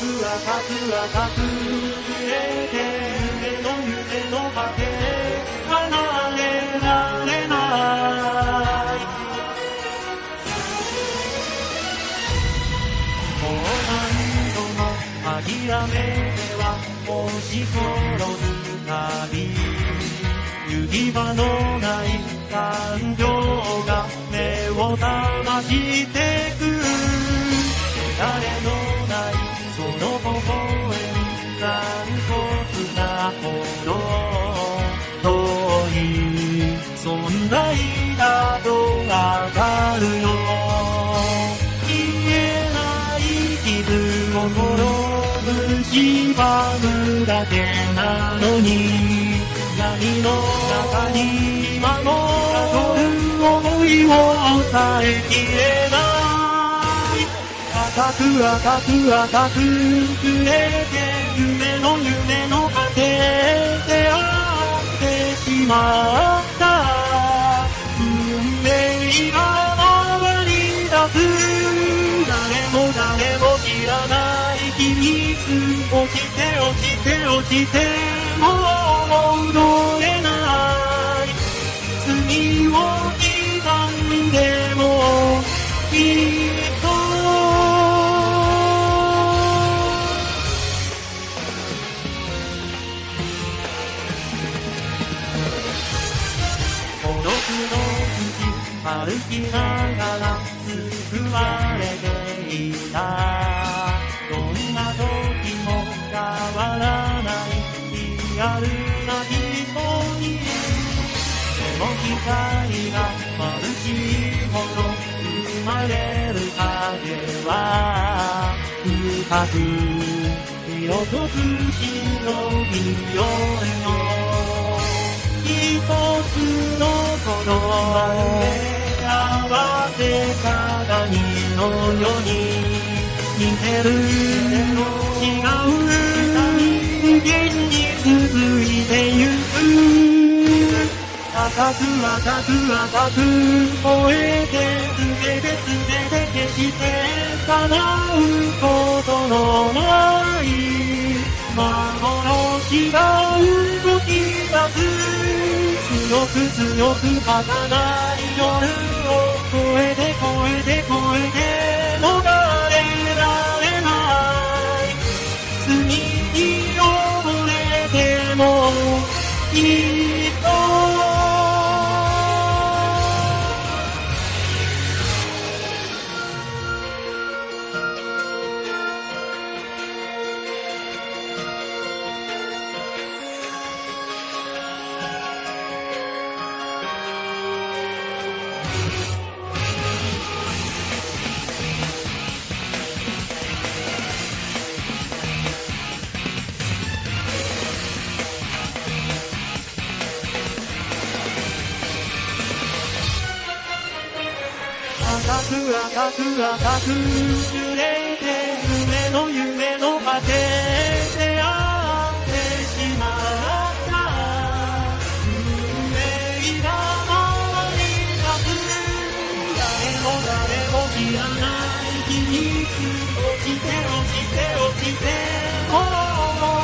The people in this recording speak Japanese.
赤く揺れて夢の果て離れられないもう何度も諦めては押し殺す旅行き場のない感情が目を覚ましてく誰のないその微笑み残酷なほど遠い存在だとわかるよ言えない傷を滅ぶ縛るだけなのに闇の中に守る想いを抑えきれない赤く触れて夢の果てで会ってしまった運命が回り出す誰も知らない秘密落ちてもう戻れない罪を刻んでもきっと孤独の道歩きながら救われていたどんな時も変わらないリアルな瞳でも光が眩しいほど生まれる影は深く色とく忍びようよ一つの言葉で合わせ鏡のように似てる違う現に続いてゆく赤く燃えて全て消して叶うことのない幻が動き出す強く儚い夜を越えて逃れられない罪に溺れてもきっと赤く揺れて夢の果てで会ってしまった運命が回り出す誰も知らない秘密落ちてもう